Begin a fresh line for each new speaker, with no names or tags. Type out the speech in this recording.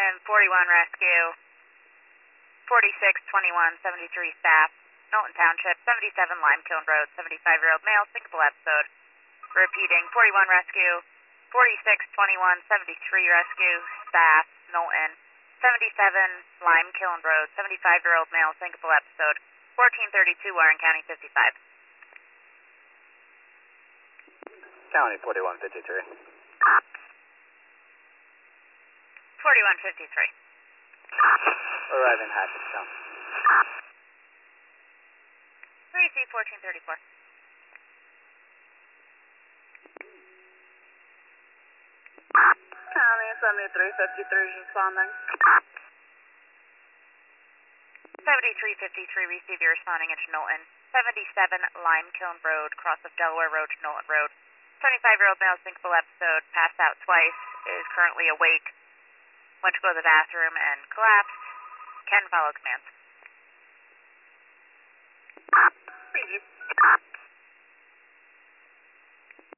Knowlton 41 rescue, 4621 73 staff, Knowlton Township, 77 Limekiln Road, 75-year-old male, syncopal episode. Repeating, 41 rescue, 4621 73 rescue, staff, Knowlton, 77 Limekiln Road, 75-year-old male, syncopal episode, 1432 Warren County 55.
County 4153.
4153.
Arriving Hackettstown.
3C 1434.
County 7353 responding.
7353, receive your responding into Knowlton. 77 Limekiln Road, cross of Delaware Road to Knowlton Road. 25-year-old male, syncopal episode, passed out twice, is currently awake. Went to go to the bathroom and collapsed. Can follow command.
Thank you.